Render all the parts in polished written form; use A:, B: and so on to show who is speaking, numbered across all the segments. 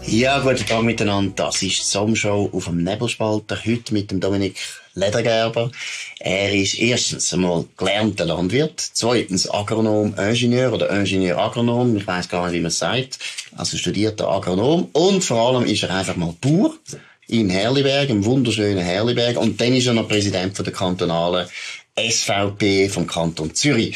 A: Ja, guten Tag miteinander. Das ist die Sommershow auf dem Nebelspalter. Heute mit dem Dominik Ledergerber. Er ist erstens einmal gelernter Landwirt, zweitens Agronom, Ingenieur oder Ingenieur-Agronom. Ich weiss gar nicht, wie man es sagt. Also studierter Agronom. Und vor allem ist er einfach mal Bauer in Herliberg, im wunderschönen Herliberg. Und dann ist er noch Präsident von der kantonalen SVP vom Kanton Zürich.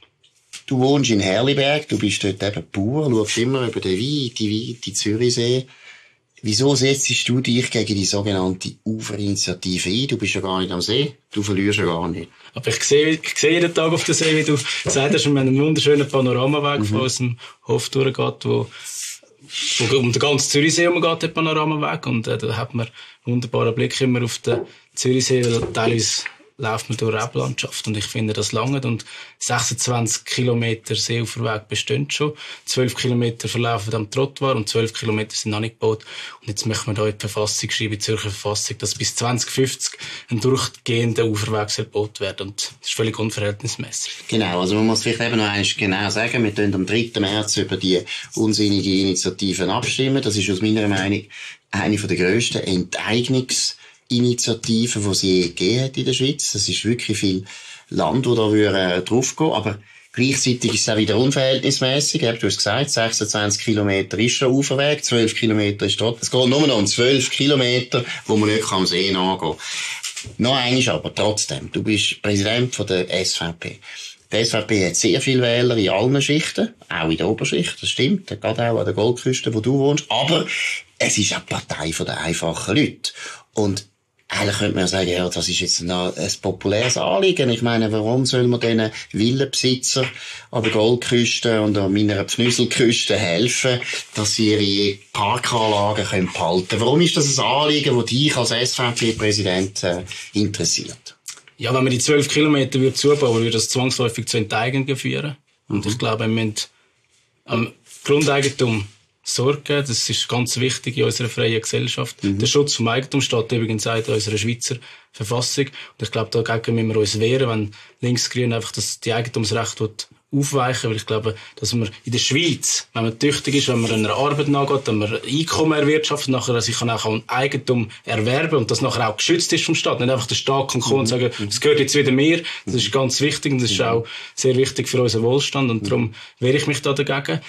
A: Du wohnst in Herliberg, du bist dort eben Bauer, schaust immer über den weiten Zürichsee. Wieso setzt du dich gegen die sogenannte Uferinitiative ein? Du bist ja gar nicht am See, du verlierst ja gar nicht.
B: Aber ich sehe jeden Tag auf den See, wie du gesagt hast, wir haben einen wunderschönen Panoramaweg von unserem Hof durchgeht, wo um den ganzen Zürichsee umgeht, der Panoramaweg. Und da hat man einen wunderbaren Blick immer auf den Zürichsee, weil teilweise läuft man durch Reblandschaft. Und ich finde, das lange. Und 26 Kilometer Seeuferweg bestehen schon. 12 Kilometer verlaufen am Trottoir und 12 Kilometer sind noch nicht gebaut. Und jetzt möchten wir da in die Verfassung schreiben, in die Zürcher Verfassung, dass bis 2050 ein durchgehender Uferweg gebaut wird. Und das ist völlig unverhältnismäßig.
A: Genau, also man muss vielleicht eben noch eines genau sagen, wir tun am 3. März über die unsinnige Initiativen abstimmen. Das ist aus meiner Meinung eine der grössten Enteignungsinitiativen, die es je gegeben hat in der Schweiz. Das ist wirklich viel Land, wo da draufgehen. Aber gleichzeitig ist es auch wieder unverhältnismäßig. Du hast gesagt, 26 Kilometer ist schon Uferweg, 12 Kilometer ist dort. Es geht nur noch um 12 Kilometer, wo man nicht am See nachgehen kann. Noch eines aber, trotzdem. Du bist Präsident von der SVP. Die SVP hat sehr viele Wähler in allen Schichten, auch in der Oberschicht, das stimmt, gerade auch an der Goldküste, wo du wohnst. Aber es ist eine Partei der einfachen Leute. Und eigentlich könnte man ja sagen, ja, das ist jetzt ein populäres Anliegen. Ich meine, warum soll man diesen Villenbesitzer an der Goldküste und an meiner Pfnüselküste helfen, dass sie ihre Parkanlagen behalten können? Warum ist das ein Anliegen, das dich als SVP-Präsident interessiert?
B: Ja, wenn man die 12 Kilometer zubauen würde, das zwangsläufig zu Enteignungen führen. Und ich glaube, wir müssen am Grundeigentum sorgen. Das ist ganz wichtig in unserer freien Gesellschaft. Der Schutz vom Eigentum steht übrigens auch in unserer Schweizer Verfassung. Und ich glaube, dagegen müssen wir uns wehren, wenn Linksgrün einfach die Eigentumsrechte aufweichen. Weil ich glaube, dass man in der Schweiz, wenn man tüchtig ist, wenn man einer Arbeit nachgeht, wenn man Einkommen erwirtschaftet, nachher sich auch ein Eigentum erwerben und das nachher auch geschützt ist vom Staat. Nicht einfach der Staat kann kommen und sagen, das gehört jetzt wieder mir. Das ist ganz wichtig und das ist auch sehr wichtig für unseren Wohlstand und darum wehre ich mich da dagegen.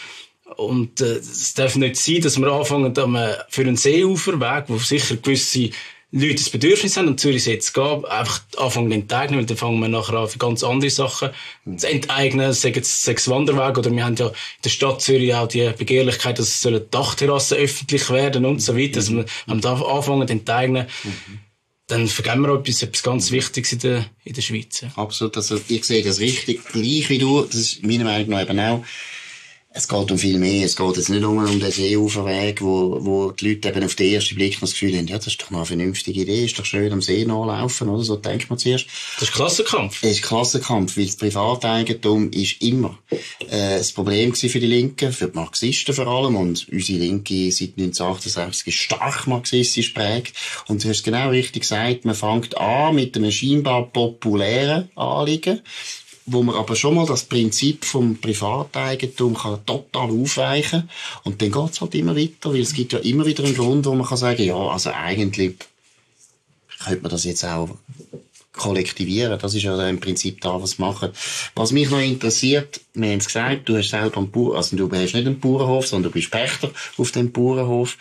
B: Und es darf nicht sein, dass wir anfangen, für einen Seeuferweg, wo sicher gewisse Leute das Bedürfnis haben, und Zürich jetzt gehen, einfach anfangen zu enteignen, weil dann fangen wir nachher an, für ganz andere Sachen zu enteignen, sagen es Wanderweg, oder wir haben ja in der Stadt Zürich auch die Begehrlichkeit, dass es Dachterrassen öffentlich werden und so weiter. Also, wenn wir da anfangen zu enteignen, dann vergeben wir etwas ganz Wichtiges in der Schweiz. Ja.
A: Absolut, also ich sehe das richtig, gleich wie du, das ist meiner Meinung nach eben auch. Es geht um viel mehr. Es geht jetzt nicht nur um den Seeuferweg, wo die Leute eben auf den ersten Blick noch das Gefühl haben, ja, das ist doch noch eine vernünftige Idee, ist doch schön am See nachlaufen, oder? So denkt man zuerst.
B: Das ist Klassenkampf.
A: Es ist Klassenkampf, weil das Privateigentum ist immer das Problem gewesen für die Linken, für die Marxisten vor allem, und unsere Linke seit 1968 ist stark marxistisch geprägt. Und du hast genau richtig gesagt, man fängt an mit einem scheinbar populären Anliegen, wo man aber schon mal das Prinzip vom Privateigentum kann total aufweichen. Und dann geht's halt immer weiter, weil es gibt ja immer wieder einen Grund, wo man kann sagen, ja, also eigentlich könnte man das jetzt auch kollektivieren. Das ist ja im Prinzip da, was wir machen. Was mich noch interessiert, wir haben es gesagt, du hast selber einen also du hast nicht einen Bauernhof, sondern du bist Pächter auf dem Bauernhof.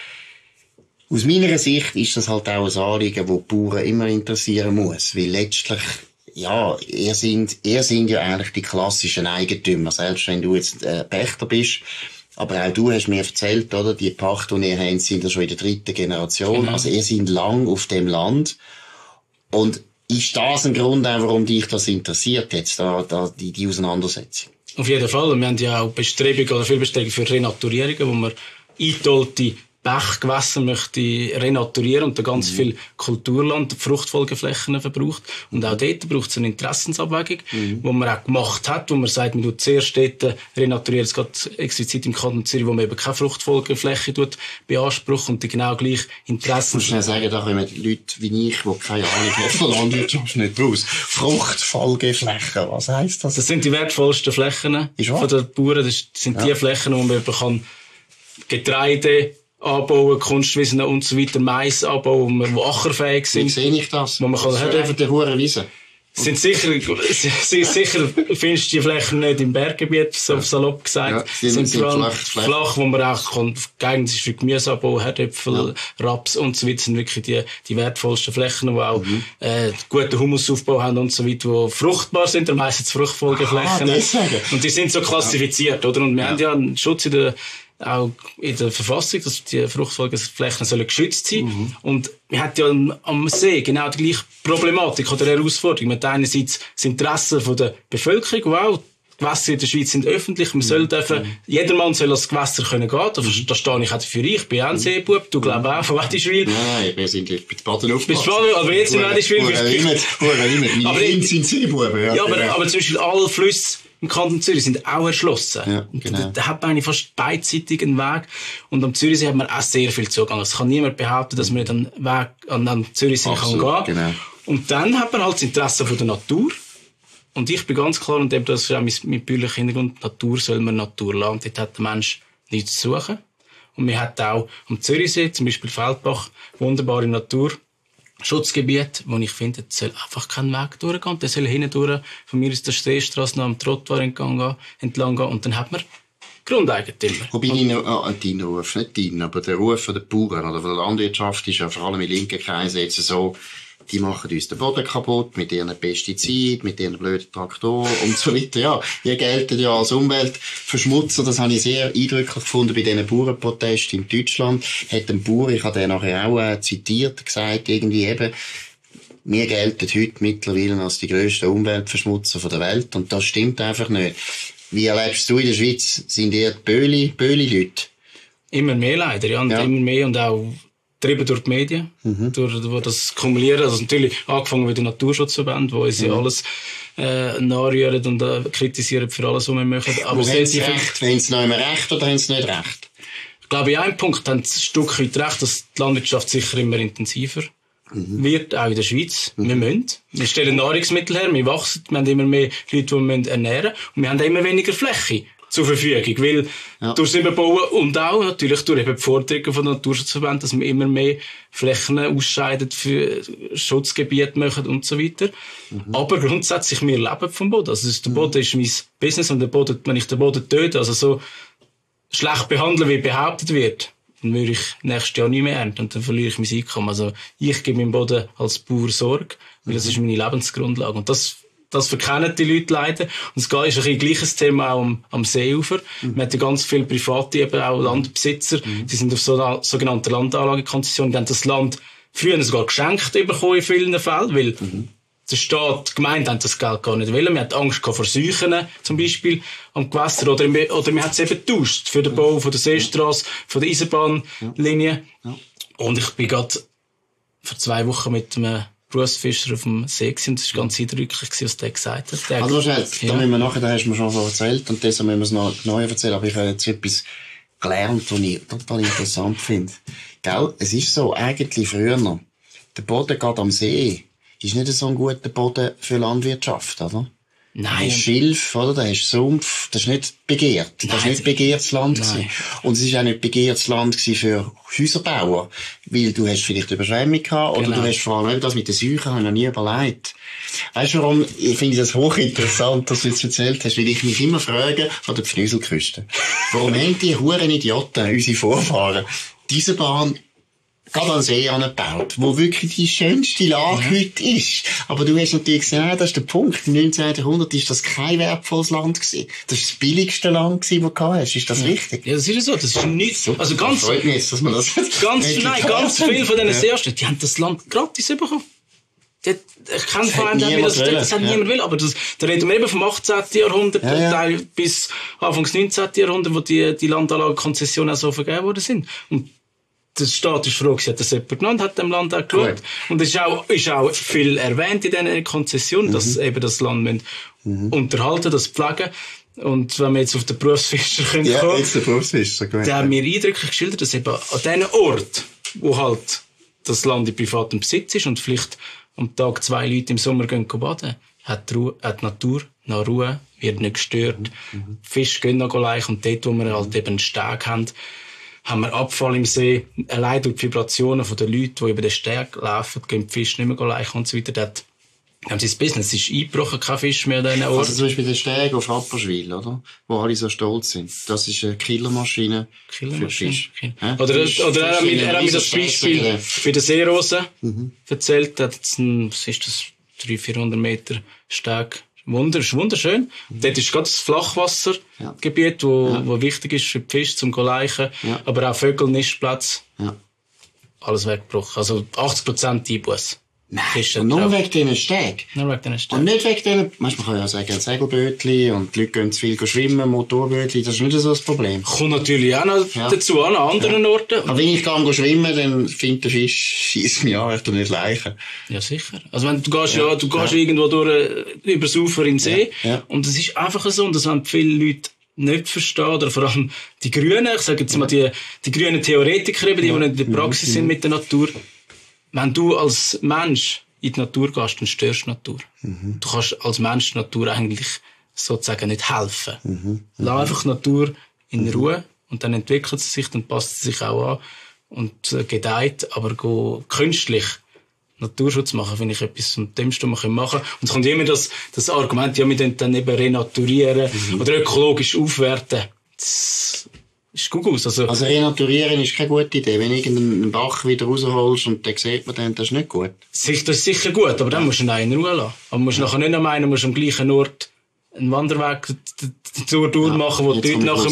A: Aus meiner Sicht ist das halt auch ein Anliegen, das die Bauern immer interessieren muss, weil letztlich ja, ihr sind ja eigentlich die klassischen Eigentümer, selbst wenn du jetzt Pächter bist. Aber auch du hast mir erzählt, oder? Die Pacht, die ihr habt, sind ja schon in der 3. Generation. Also ihr seid lang auf dem Land. Und ist das ein Grund, auch, warum dich das interessiert, jetzt die Auseinandersetzung?
B: Auf jeden Fall. Wir haben ja auch Bestrebungen oder viel Bestrebungen für Renaturierungen, wo man eingeholte Bachgewässer möchte renaturieren und da ganz viel Kulturland, Fruchtfolgeflächen verbraucht. Und auch dort braucht es eine Interessensabwägung, wo man auch gemacht hat, wo man sagt, man tut zuerst dort renaturieren, es geht explizit im Kanton Zürich, wo man eben keine Fruchtfolgefläche beansprucht und die genau gleich Interessen.
A: Ich muss schnell sagen, da kommen Leute wie ich, die keine Ahnung haben von Landwirtschaft, nicht raus. Fruchtfolgeflächen, was heisst das?
B: Das sind die wertvollsten Flächen von den Bauern. Das sind die Flächen, wo man eben Getreide anbauen, Kunstwiesen und so weiter, Mais anbauen, wo ackerfähig sind.
A: Wie sehe ich das?
B: Wo man kann,
A: das ist einfach der hure Wiese.
B: sicher findest du die Flächen nicht im Berggebiet, so salopp gesagt.
A: Ja, sind
B: vor allem
A: flach,
B: wo man auch geeignet ist für Gemüseanbau, Herdöpfel, Raps und so weiter, sind wirklich die wertvollsten Flächen, die auch guten Humusaufbau haben und so weiter, die fruchtbar sind, meistens Fruchtfolgeflächen. Und die sind so klassifiziert, oder? Und wir haben ja einen Schutz auch in der Verfassung, dass die Fruchtfolgeflächen sollen geschützt sein. Und wir haben ja am See genau die gleiche Problematik oder Herausforderung. Man hat einerseits das Interesse von der Bevölkerung, wow, die Gewässer in der Schweiz sind öffentlich, jedermann soll als Gewässer können gehen, da stehe ich auch dafür. Ich bin auch ein Seebub, du glaubst auch, von Wedischwil.
A: Nein, wir sind bei Baden aufgewachsen.
B: Aber jetzt in Wedischwil.
A: Wir sind Seebuben, ja.
B: Ja, aber zum Beispiel alle Flüsse im Kanton Zürich sind auch erschlossen.
A: Ja, genau.
B: Da hat man eigentlich fast beidseitig einen Weg. Und am Zürichsee hat man auch sehr viel Zugang. Es kann niemand behaupten, dass man nicht an den Weg an Zürichsee kann gehen.
A: Genau.
B: Und dann hat man halt das Interesse von der Natur. Und ich bin ganz klar, und eben das ist auch mein bürgerlicher Hintergrund, Natur soll man Natur lassen. Dort hat der Mensch nichts zu suchen. Und wir haben auch am Zürichsee, zum Beispiel Feldbach, wunderbare Naturschutzgebiet, wo ich finde, es soll einfach kein Weg durchgehen. Der soll hindurch, von mir aus der Seestrasse noch am Trottoir entlang gehen. Und dann hat man Grundeigentümer.
A: Wobei dein Ruf, nicht dein, aber der Ruf von den Bauern oder von der Landwirtschaft ist ja vor allem in linken Kreisen jetzt so, die machen uns den Boden kaputt mit ihren Pestiziden, mit ihren blöden Traktoren und so weiter. Ja, die gelten ja als Umweltverschmutzer. Das habe ich sehr eindrücklich gefunden bei diesen Bauernprotesten in Deutschland. Hat ein Bauer, ich habe den nachher auch zitiert, gesagt, irgendwie eben, wir gelten heute mittlerweile als die grössten Umweltverschmutzer der Welt. Und das stimmt einfach nicht. Wie erlebst du in der Schweiz? Sind ihr die Böhli-Leute?
B: Immer mehr leider, ja. Und immer mehr und auch getrieben durch die Medien, durch das Kumulieren. Also natürlich angefangen mit den Naturschutzverbänden, wo uns ja alles nachrühren und kritisieren für alles, was wir machen. Aber
A: haben sie recht? Haben sie noch immer recht oder haben sie nicht recht?
B: Ich glaube, in einem Punkt haben sie ein Stück weit recht, dass die Landwirtschaft sicher immer intensiver wird, auch in der Schweiz. Wir stellen Nahrungsmittel her, wir wachsen, wir haben immer mehr Leute, die wir ernähren müssen, und wir haben immer weniger Fläche zur Verfügung, weil durchs Überbauen und auch natürlich durch eben die Forderungen von den Naturschutzverbänden, dass wir immer mehr Flächen ausscheiden für Schutzgebiete machen und so weiter. Aber grundsätzlich, wir leben vom Boden. Also der Boden ist mein Business, und der Boden, wenn ich den Boden töte, also so schlecht behandeln, wie behauptet wird, dann würde ich nächstes Jahr nicht mehr ernten und dann verliere ich mein Einkommen. Also ich gebe meinem Boden als Bauer Sorge, weil das ist meine Lebensgrundlage. Und das verkennen die Leute leider. Und es ist ein bisschen gleiches Thema auch am Seeufer. Man hat ja ganz viele private, eben auch Landbesitzer, die sind auf sogenannte Landanlagekonzession, die haben das Land früher sogar geschenkt bekommen in vielen Fällen, weil der Staat, die Gemeinde haben das Geld gar nicht wollen. Man hat Angst vor Seuchen, zum Beispiel, am Gewässer. Oder man hat es eben getauscht für den Bau von der Seestrasse, von der Eisenbahnlinie. Ja. Und ich bin gerade vor 2 Wochen mit einem Berufsfischer auf dem See gewesen, und das war ganz eindrücklich, was der gesagt hat.
A: Also wahrscheinlich, da müssen wir nachher, da hast du mir schon so erzählt, und deshalb müssen wir es noch neu erzählen, aber ich habe jetzt etwas gelernt, was ich total interessant finde. Gell? Es ist so, eigentlich früher noch, der Boden geht am See, ist nicht so ein guter Boden für Landwirtschaft, oder?
B: Nein.
A: Da hast Schilf, oder? Da hast Sumpf. Das ist nicht begehrt. Das ist nicht begehrtes Land gewesen. Und es ist auch nicht begehrtes Land gewesen für Häuserbauer. Weil du hast vielleicht Überschwemmung gehabt, oder du hast vor allem das mit den Seuchen, habe ich noch nie überlegt. Weißt du warum? Ich finde das hochinteressant, dass du jetzt erzählt hast, weil ich mich immer frage, von der Pfnüselküste. Warum haben die huren Idioten, unsere Vorfahren, diese Bahn gerade an See angebaut, wo wirklich die schönste Lage heute ist. Aber du hast natürlich gesehen, das ist der Punkt. Im 19. Jahrhundert ist das kein wertvolles Land gewesen. Das ist das billigste Land gewesen, das du hast. Ist das richtig?
B: Ja, das ist so. Das ist nichts. Also ganz,
A: das freut mich jetzt, dass man das
B: ganz viele von diesen Seestädten, die haben das Land gratis bekommen. Ich kenne vor allem, das hat niemand will, aber da reden wir eben vom 18. Jahrhundert, bis Anfang des 19. Jahrhundert, wo die Landanlagekonzessionen auch so vergeben worden sind. Und der Staat ist froh, hat das jemand genannt, hat dem Land auch geschaut. Und es ist auch viel erwähnt in diesen Konzessionen, dass eben das Land unterhalten, das pflegen. Und wenn wir jetzt auf den Berufsfischer kommen,
A: jetzt der Berufsfischer,
B: der hat mir eindrücklich geschildert, dass eben an diesem Ort, wo halt das Land in privatem Besitz ist und vielleicht am Tag 2 Leute im Sommer gehen baden, hat die Natur noch Ruhe, wird nicht gestört. Fische gehen noch gleich, und dort, wo wir halt eben einen Steg haben, haben wir Abfall im See, allein durch die Vibrationen der Leute, die über den Steg laufen, gehen die Fische nicht mehr leichen und so weiter. Dort haben sie das Business ist eingebrochen, kein Fisch mehr an diesen Orten.
A: Also zum Beispiel der Steg auf Rapperswil, oder? Wo alle so stolz sind. Das ist eine Killermaschine für Fisch.
B: Oder er hat mir das Beispiel bei der Seerose erzählt. Er hat jetzt was ist das, 300-400 Meter Steg. Wunderschön. Dort ist gerade das Flachwassergebiet, wo wichtig ist für die Fische zum Leichen. Ja. Aber auch Vögel, Nistplätze. Ja. Alles weggebrochen. Also 80% Einbuss.
A: Nein, und nur wegen diesen Steg.
B: Nur wegen diesen Steg.
A: Und nicht wegen diesen, man kann ja sagen, Segelbötli und die Leute gehen zu viel schwimmen, Motorbötli, das ist nicht so das Problem.
B: Kommt natürlich auch noch dazu an anderen Orten.
A: Aber wenn ich gehe schwimmen, dann findet der Fisch, schiesst mich an, ich tu nicht leichen.
B: Ja, sicher. Also wenn du gehst irgendwo durch, übers Ufer in den See, und es ist einfach so, dass wenn viele Leute nicht verstehen, oder vor allem die Grünen, ich sage jetzt mal die grünen Theoretiker, eben, die in der Praxis sind mit der Natur, wenn du als Mensch in die Natur gehst, dann störst du die Natur. Du kannst als Mensch der Natur eigentlich sozusagen nicht helfen. Lass einfach die Natur in Ruhe und dann entwickelt sie sich, dann passt sie sich auch an und gedeiht. Aber künstlich Naturschutz machen, finde ich etwas am dümmsten, was man machen kann. Und es kommt immer das Argument, ja, wir dann eben renaturieren oder ökologisch aufwerten. Das ist gut aus. Also
A: renaturieren ist keine gute Idee. Wenn du irgendeinen Bach wieder rausholst und dann sieht man dann, das ist nicht gut.
B: Das ist sicher gut, aber dann musst du ihn in Ruhe lassen. Aber du musst nachher nicht noch meinen, musst am gleichen Ort einen Wanderweg durchmachen, wo die Leute nachher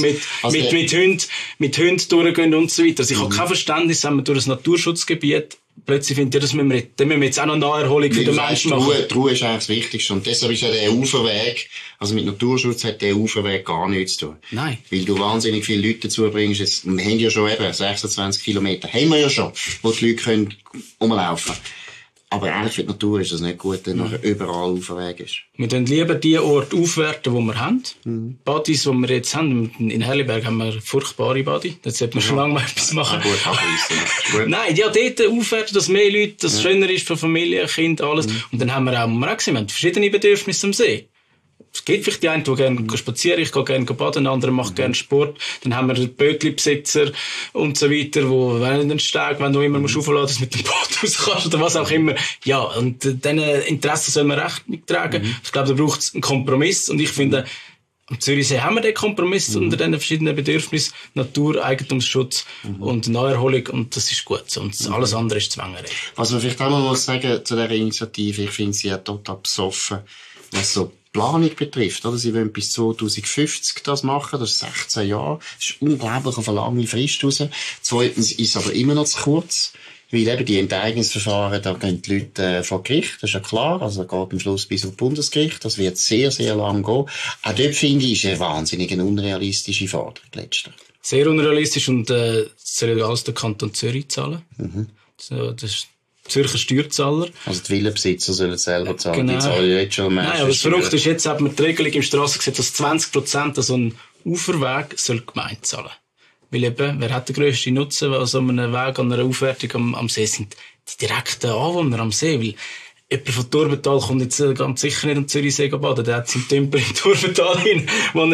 B: mit Hunden durchgehen und so weiter. Also ich habe kein Verständnis, wenn man durch ein Naturschutzgebiet plötzlich findet, ja, das müssen wir jetzt auch noch Naherholung für den Menschen machen.
A: Die Ruhe ist eigentlich das Wichtigste. Und deshalb ist ja der Uferweg, also mit Naturschutz hat der Uferweg gar nichts zu tun.
B: Nein.
A: Weil du wahnsinnig viele Leute dazu bringst. Jetzt, wir haben ja schon eben 26 Kilometer. Haben wir ja schon, wo die Leute können rumlaufen. Aber eigentlich für die Natur ist das nicht gut, wenn nachher überall Uferweg ist.
B: Wir tun lieber die Orte aufwerten, die wir haben. Badis, die wir jetzt haben, in Helliberg haben wir furchtbare Badi. Da sollte man schon lange mal etwas machen.
A: Gut.
B: Nein, ja, dort aufwerten, dass mehr Leute, dass es schöner ist für Familie, Kind, alles. Und dann haben wir auch gesehen, wir haben verschiedene Bedürfnisse am See. Es gibt vielleicht die einen, die gerne spazieren, ich gehe gerne baden, andere machen gerne Sport. Dann haben wir den Bötli-Besitzer und so weiter, wo wenn den Steg, wenn du immer musst aufladen, dass du mit dem Boot raus kannst oder was auch immer. Ja, und diesen Interessen soll man Rechnung tragen. Ich glaube, da braucht es einen Kompromiss und ich finde, am Zürichsee haben wir den Kompromiss unter diesen verschiedenen Bedürfnissen, Natur, Eigentumsschutz und Naherholung, und das ist gut. Und alles andere ist Zwängerei.
A: Was man vielleicht auch noch muss sagen zu dieser Initiative, ich finde sie ja total besoffen, was so Planung betrifft, oder? Sie wollen bis 2050 das machen, das ist 16 Jahre. Das ist unglaublich auf eine lange Frist raus. Zweitens ist es aber immer noch zu kurz, weil eben die Enteignungsverfahren, da gehen die Leute vor Gericht, das ist ja klar, also da geht am Schluss bis auf Bundesgericht, das wird sehr, sehr lang gehen. Auch dort finde ich, ist eine wahnsinnig unrealistische Forderung letztlich.
B: Sehr unrealistisch, und soll alles der Kanton Zürich zahlen. So, das ist Zürcher Steuerzahler.
A: Also die Villenbesitzer sollen selber zahlen.
B: Genau.
A: Die zahlen ja jetzt schon.
B: Nein, aber das Verrückte ist, jetzt hat man die Regelung im Strassengesetz, dass 20% an so einem Uferweg soll die Gemeinde zahlen. Weil eben, wer hat den grössten Nutzen an so einem Weg, an einer Aufwertung am See, sind die direkten Anwohner am See. Weil jemand von Turbental kommt jetzt ganz sicher nicht am Zürichsee baden. Der hat seinen Tümpel in Turbental hin, wo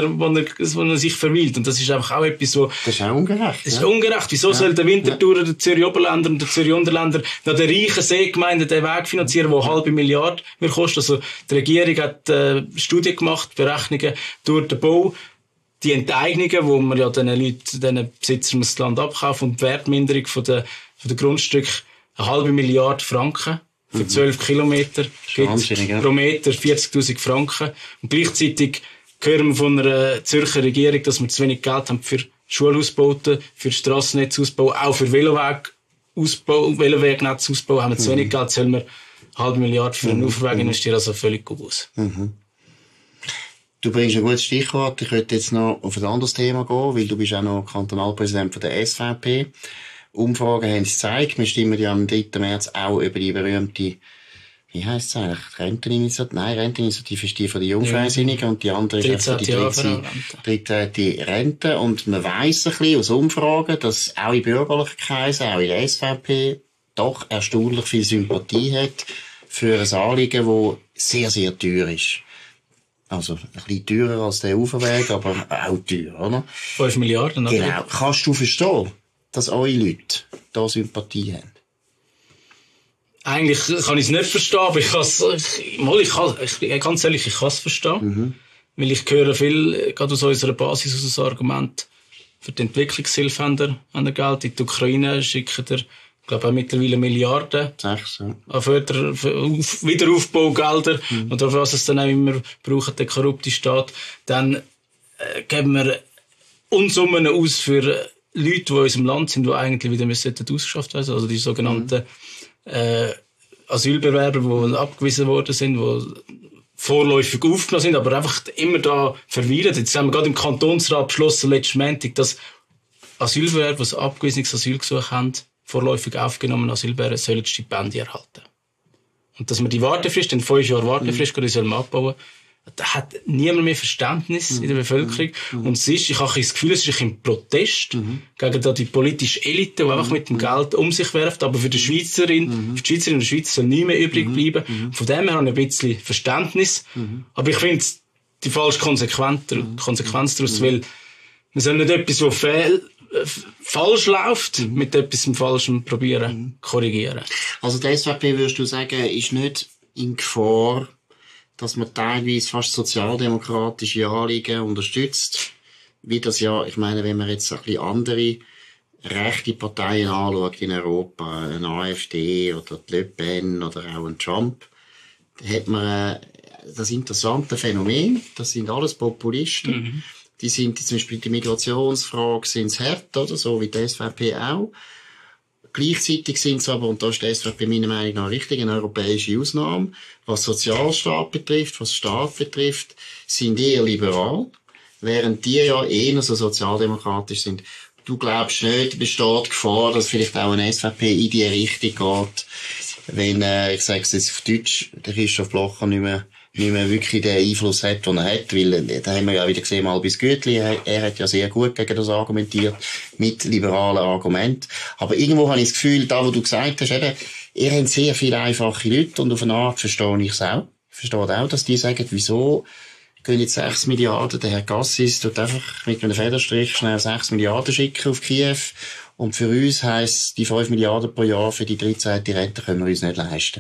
B: er sich verweilt. Und das ist einfach auch etwas, wo...
A: Das ist auch ungerecht.
B: Das ist ungerecht. Wieso soll der Winterthurer, der Zürich-Oberländer und der Zürich-Unterländer noch der reichen Seegemeinde den Weg finanzieren, der 500 Milliarden wird kosten? Also, die Regierung hat Studien gemacht, Berechnungen durch den Bau, die Enteignungen, wo man ja den Leuten, den Besitzern das Land abkaufen, und die Wertminderung von der Grundstücke 500 Milliarden Franken. Für 12 Kilometer gibt pro Meter 40.000 Franken. Und gleichzeitig hören wir von einer Zürcher Regierung, dass wir zu wenig Geld haben für Schulausbauten, für Strassennetzausbau, auch für Velowegnetzsausbau haben wir zu wenig Geld, sollen wir 500 Milliarden für einen Uferweg investieren, also völlig gut aus.
A: Du bringst ein gutes Stichwort. Ich möchte jetzt noch auf ein anderes Thema gehen, weil du bist auch noch Kantonalpräsident von der SVP. Umfragen haben es gezeigt. Wir stimmen ja am 3. März auch über die berühmte, wie heisst es eigentlich? Renteninitiative? Nein, Renteninitiative ist die von den Jungfreisinnigen und die andere ist für die 13. Rente. Und man weiss ein bisschen aus Umfragen, dass auch in bürgerlichen Kreisen, auch in der SVP, doch erstaunlich viel Sympathie hat für ein Anliegen, das sehr, sehr teuer ist. Also, ein bisschen teurer als der Uferweg, aber auch teuer, oder?
B: 5 Milliarden, oder?
A: Genau. Kannst du verstehen, dass eure Leute da Sympathie haben?
B: Eigentlich kann ich es nicht verstehen, aber ganz ehrlich, ich kann es verstehen. Weil ich höre viel, gerade aus unserer Basis, aus dem Argument, für die Entwicklungshilfe haben wir Geld. In die Ukraine schicken wir, ich glaube, auch mittlerweile Milliarden
A: 6, ja.
B: an Wiederaufbaugelder. Oder was es dann auch immer braucht, der korrupte Staat. Dann geben wir Unsummen aus für Leute, die in unserem Land sind, die eigentlich wieder ausgeschafft werden. Also die sogenannten Asylbewerber, die abgewiesen worden sind, die vorläufig aufgenommen sind, aber einfach immer da verweilen. Jetzt haben wir gerade im Kantonsrat beschlossen, letzten Montag, dass Asylbewerber, die ein abgewiesenes Asylgesuch haben, vorläufig aufgenommene Asylbewerber sollen Stipendien erhalten. Und dass wir die Wartefrist, den 5 Jahre Wartefrist, sollen abbauen, da hat niemand mehr Verständnis in der Bevölkerung. Und es ist, ich habe das Gefühl, es ist ein Protest gegen da die politische Elite, die einfach mit dem Geld um sich werft. Aber für die Schweizerin, für die Schweizerinnen und Schweizer soll nichts mehr übrig bleiben. Von dem her habe ich ein bisschen Verständnis. Aber ich finde die falsche Konsequenz daraus, weil wir sollen nicht etwas, was falsch läuft, mit etwas Falschem probieren, korrigieren.
A: Also die SVP, würdest du sagen, ist nicht in Gefahr, dass man teilweise fast sozialdemokratische Anliegen unterstützt, wie das ja, ich meine, wenn man jetzt ein bisschen andere rechte Parteien anschaut in Europa, eine AfD oder die Le Pen oder auch ein Trump, da hat man das interessante Phänomen, das sind alles Populisten, die sind zum Beispiel die Migrationsfrage sind's hart, oder so wie die SVP auch. Gleichzeitig sind es aber, und da ist die SVP meiner Meinung nach richtig, eine europäische Ausnahme, was Sozialstaat betrifft, was Staat betrifft, sind eher liberal, während die ja eher so sozialdemokratisch sind. Du glaubst nicht, besteht Gefahr, dass vielleicht auch eine SVP in die Richtung geht, wenn, ich sage es jetzt auf Deutsch, der Christoph Blocher nicht mehr wirklich den Einfluss hat, den er hat, weil, da haben wir ja wieder gesehen, mal bis Gütli, er hat ja sehr gut gegen das argumentiert, mit liberalen Argumenten. Aber irgendwo habe ich das Gefühl, da wo du gesagt hast, eben, ihr habt sehr viele einfache Leute und auf eine Art verstehe ich es auch. Ich verstehe auch, dass die sagen, wieso gehen jetzt 6 Milliarden, der Herr Gassis tut einfach mit einem Federstrich schnell 6 Milliarden schicken auf Kiew. Und für uns heisst, die 5 Milliarden pro Jahr für die 13. Rente können wir uns nicht leisten.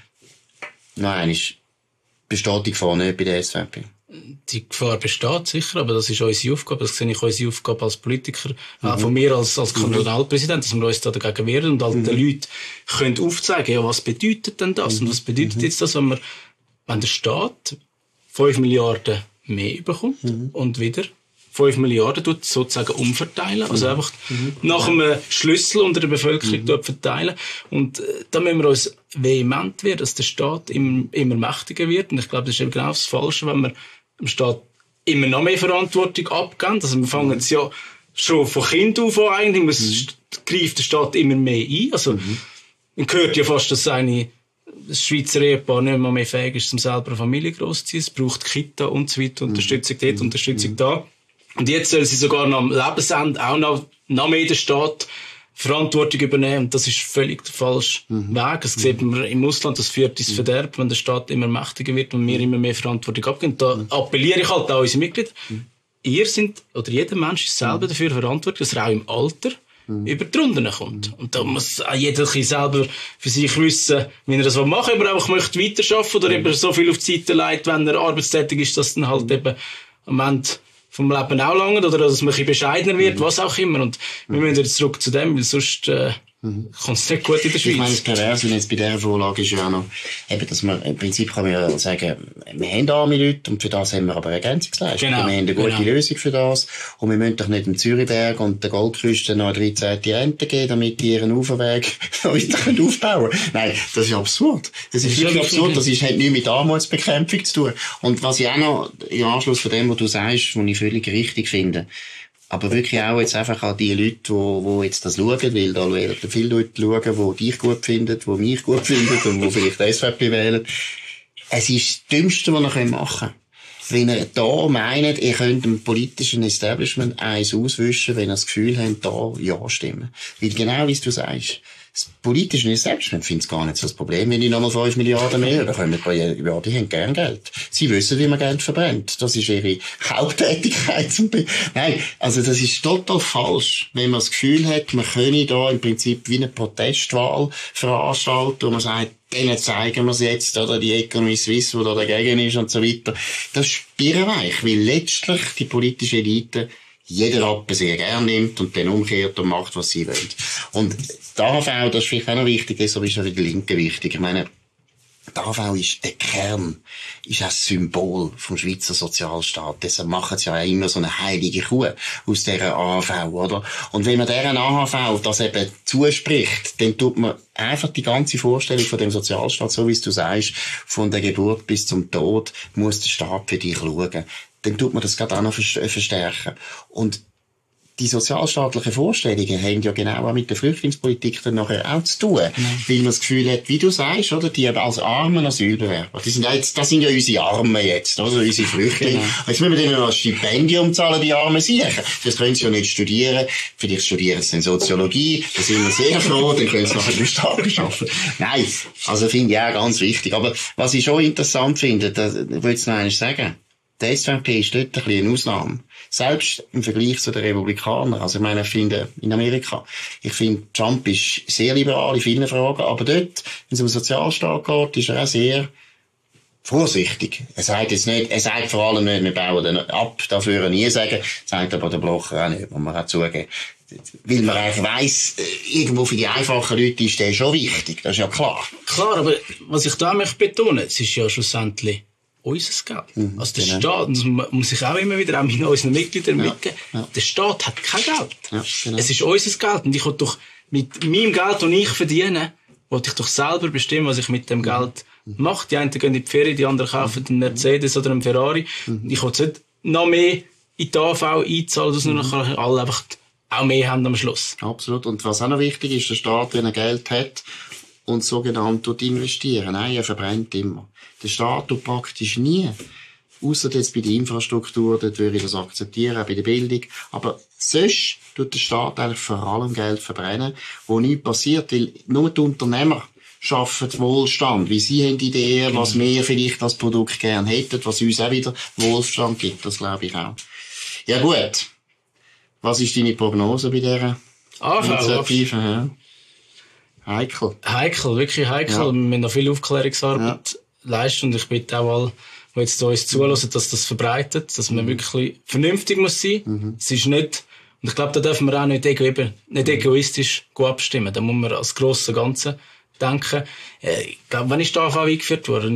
A: Nein, besteht die Gefahr nicht bei der SVP?
B: Die Gefahr besteht sicher, aber das ist unsere Aufgabe. Das sehe ich unsere Aufgabe als Politiker, auch von mir als Kantonalpräsident, dass wir uns da dagegen wehren und all den Leuten können aufzeigen, ja, was bedeutet denn das? Und was bedeutet jetzt das, wenn der Staat 5 Milliarden mehr bekommt und wieder 5 Milliarden tut sozusagen umverteilen, also einfach nach einem Schlüssel unter der Bevölkerung dort verteilen. Und da müssen wir uns vehement werden, dass der Staat immer mächtiger wird. Und ich glaube, das ist eben genau das Falsche, wenn wir dem Staat immer noch mehr Verantwortung abgeben. Also wir fangen jetzt ja schon von Kind auf an, eigentlich greift der Staat immer mehr ein. Also man hört ja fast, dass das Schweizer Ehepaar nicht mehr fähig ist, um selber eine Familie großzuziehen. Es braucht Kita und so weiter, Unterstützung dort, Unterstützung da. Und jetzt soll sie sogar noch am Lebensende auch noch mehr den Staat Verantwortung übernehmen. Und das ist völlig der falsche Weg. Das sieht man im Ausland, das führt ins Verderben, wenn der Staat immer mächtiger wird und wir immer mehr Verantwortung abgeben. Da appelliere ich halt an unsere Mitglieder. Jeder Mensch ist selber dafür verantwortlich, dass er auch im Alter über die Runden kommt. Und da muss auch jeder selber für sich wissen, wie er das machen will, ob er einfach möchte weiterarbeiten oder eben so viel auf die Seite legt, wenn er arbeitstätig ist, dass dann halt eben am Ende vom Leben auch lange oder dass man ein bisschen bescheidener wird, was auch immer. Und wir müssen jetzt zurück zu dem, weil sonst kommt es nicht gut in der Schweiz.
A: Ich meine, das Perverse jetzt bei dieser Vorlage ist ja auch noch, eben, dass man, im Prinzip kann man ja sagen, wir haben arme Leute und für das haben wir aber Ergänzungsleistungen.
B: Genau,
A: wir haben eine gute Lösung für das und wir müssen doch nicht dem Zürichberg und der Goldküste noch eine 13. Rente geben, damit die ihren Uferweg weiter aufbauen können. Nein, das ist absurd. Das ist wirklich absurd. Das hat nichts mit Armutsbekämpfung zu tun. Und was ich auch noch im Anschluss von dem, was du sagst, was ich völlig richtig finde, aber wirklich auch jetzt einfach an die Leute, die jetzt das schauen, weil da werden viele Leute schauen, die dich gut finden, die mich gut finden und die vielleicht die SVP wählen. Es ist das Dümmste, was ihr machen könnt. Wenn ihr da meint, ihr könnt dem politischen Establishment eins auswischen, wenn ihr das Gefühl habt, da ja stimmen. Weil genau wie du sagst, Das Politische ist selbst, man findet es gar nicht so das Problem, wenn die nochmal 5 Milliarden mehr bekommen pro Jahr, die haben gern Geld. Sie wissen, wie man Geld verbrennt. Das ist ihre Haupttätigkeit. Nein, also das ist total falsch, wenn man das Gefühl hat, man könne da im Prinzip wie eine Protestwahl veranstalten, wo man sagt, denen zeigen wir es jetzt, oder die Economy Suisse, die da dagegen ist und so weiter. Das ist birrenweich, weil letztlich die politische Elite jeder Rappen sehr gern nimmt und dann umkehrt und macht, was sie wollen. Und die AHV, das ist vielleicht auch noch wichtig, deshalb ist auch für die Linken wichtig. Ich meine, die AHV ist der Kern, ist ein Symbol vom Schweizer Sozialstaat. Deshalb machen sie ja immer so eine heilige Kuh aus dieser AHV, oder? Und wenn man deren AHV das eben zuspricht, dann tut man einfach die ganze Vorstellung von dem Sozialstaat, so wie es du sagst, von der Geburt bis zum Tod, muss der Staat für dich schauen. Dann tut man das gerade auch noch verstärken. Und die sozialstaatlichen Vorstellungen haben ja genau auch mit der Flüchtlingspolitik dann nachher auch zu tun. Ja. Weil man das Gefühl hat, wie du sagst, oder, die als armen Asylbewerber, das sind ja unsere Armen jetzt, oder, unsere Flüchtlinge. Genau. Jetzt müssen wir denen noch ein Stipendium zahlen, die armen Siechen. Das können sie ja nicht studieren. Vielleicht studieren sie dann Soziologie. Da sind wir sehr froh, dann können sie nachher durch Staat arbeiten. Nein. Also finde ich auch ganz wichtig. Aber was ich schon interessant finde, das will ich noch einmal sagen. Die SVP ist dort ein bisschen eine Ausnahme. Selbst im Vergleich zu den Republikanern. Also ich meine, ich finde, in Amerika, ich finde, Trump ist sehr liberal in vielen Fragen, aber dort, wenn es um den Sozialstaat geht, ist er auch sehr vorsichtig. Er sagt vor allem nicht, wir bauen den ab, das würde er nie sagen, sagt aber der Blocher auch nicht, muss man auch zugeben. Weil man eigentlich weiss, irgendwo für die einfachen Leute ist der schon wichtig, das ist ja klar.
B: Klar, aber was ich da möchte betonen, es ist ja schlussendlich unser Geld. Also der Staat, das muss ich auch immer wieder auch mit unseren Mitgliedern mitgeben, der Staat hat kein Geld. Ja, genau. Es ist unser Geld und ich will doch mit meinem Geld, das ich verdiene, will ich doch selber bestimmen, was ich mit dem Geld mache. Die einen gehen in die Ferien, die anderen kaufen einen Mercedes oder einen Ferrari. Ich will nicht noch mehr in die AV einzahlen, dass nur noch alle einfach auch mehr haben am Schluss.
A: Absolut. Und was auch noch wichtig ist, der Staat, wenn er Geld hat und sogenannt investieren. Nein, er verbrennt immer. Der Staat tut praktisch nie, ausser jetzt bei der Infrastruktur, dort würde ich das akzeptieren, auch bei der Bildung. Aber sonst tut der Staat eigentlich vor allem Geld verbrennen, wo nichts passiert, weil nur die Unternehmer schaffen Wohlstand, weil sie haben Ideen, was wir vielleicht als Produkt gern hätten, was uns auch wieder Wohlstand gibt, das glaube ich auch. Ja gut, was ist deine Prognose bei dieser Initiative? Ja.
B: Heikel, wirklich heikel. Ja. Wir müssen noch viel Aufklärungsarbeit leisten und ich bitte auch alle, die jetzt uns zuhören, dass das verbreitet, dass man wirklich vernünftig muss sein. Es ist nicht, und ich glaube, da dürfen wir auch nicht egoistisch abstimmen. Da muss man als grosses Ganze denken. Ich glaube, wann ist die AV eingeführt worden?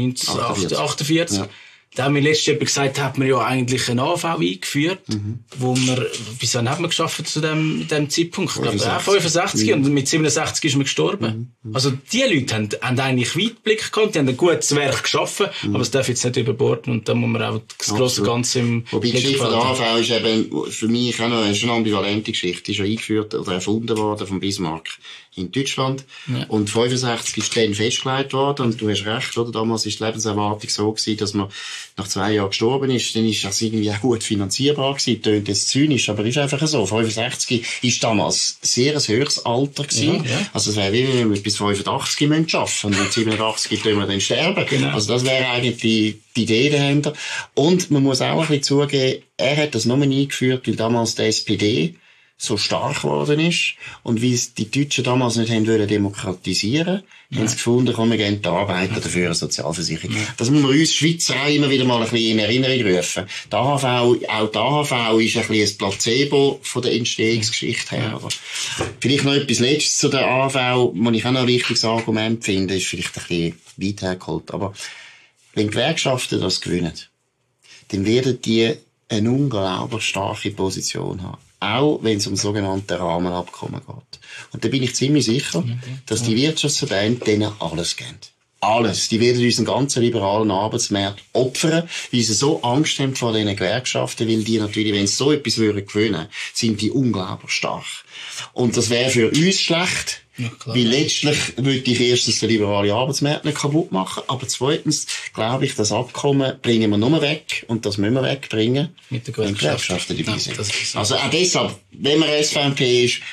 B: 1948. Ja. Da haben wir letztes Jahr gesagt, hat man ja eigentlich eine AV eingeführt, wo man, bis wann hat man geschafft zu dem Zeitpunkt? Ich glaube, 65 und mit 67 ist man gestorben. Also, die Leute haben eigentlich Weitblick gehabt, die haben ein gutes Werk geschaffen, aber es darf jetzt nicht überborden und da muss man auch das grosse Ganze im
A: Wobei die Geschichte von der AV ist eben für mich auch noch eine ambivalente Geschichte. Die ist ja eingeführt oder erfunden worden von Bismarck in Deutschland. Ja. Und 65 ist dann festgelegt worden und du hast recht, oder? Damals ist die Lebenserwartung so gewesen, dass man nach 2 Jahren gestorben ist. Dann ist das irgendwie auch gut finanzierbar gewesen. Tönt jetzt zynisch, aber ist einfach so. 65 ist damals sehr ein höheres Alter gewesen. Ja. Also es wäre wie wenn wir bis 85 arbeiten müssen. Und mit 87 können wir dann sterben. Genau. Also das wäre eigentlich die Idee dahinter. Und man muss auch ein bisschen zugeben, er hat das nur eingeführt, weil damals die SPD so stark geworden ist und wie es die Deutschen damals nicht haben wollen demokratisieren, haben sie gefunden, komm, wir geben die Arbeiter dafür eine Sozialversicherung. Ja. Das muss man uns Schweizer auch immer wieder mal ein bisschen in Erinnerung rufen. Die AHV, auch die AHV ist ein bisschen ein Placebo von der Entstehungsgeschichte her. Aber vielleicht noch etwas Letztes zu der AHV, was ich auch noch ein wichtiges Argument finde, ist vielleicht ein bisschen weit hergeholt. Aber wenn die Gewerkschaften das gewinnen, dann werden die eine unglaublich starke Position haben. Auch wenn es um sogenannte Rahmenabkommen geht. Und da bin ich ziemlich sicher, dass die Wirtschaftsverbände denen alles geben. Alles. Die werden unseren ganzen liberalen Arbeitsmarkt opfern, weil sie so Angst haben vor diesen Gewerkschaften, weil die natürlich, wenn sie so etwas gewinnen würden, sind die unglaublich stark. Und das wäre für uns schlecht, ja, weil letztlich würde ich erstens den liberalen Arbeitsmarkt nicht kaputt machen, aber zweitens glaube ich, das Abkommen bringen wir nur weg und das müssen wir wegbringen,
B: mit den
A: Gewerkschaften dabei sind.
B: Ja,
A: also auch deshalb, wenn man SVP ist,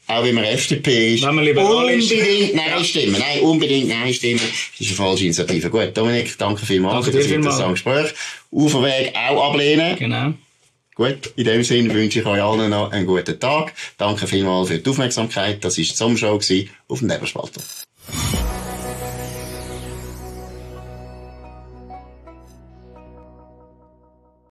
A: auch wenn man FDP ist,
B: wenn man liberal
A: unbedingt Nein stimmen. Nein, unbedingt Nein stimmen. Das ist eine falsche Initiative. Gut, Dominik, danke vielmals für das interessante Gespräch. Uferweg auch ablehnen.
B: Genau.
A: Gut, in dem Sinne wünsche ich euch allen noch einen guten Tag. Danke vielmals für die Aufmerksamkeit. Das war die Sommershow auf dem Nebelspalter.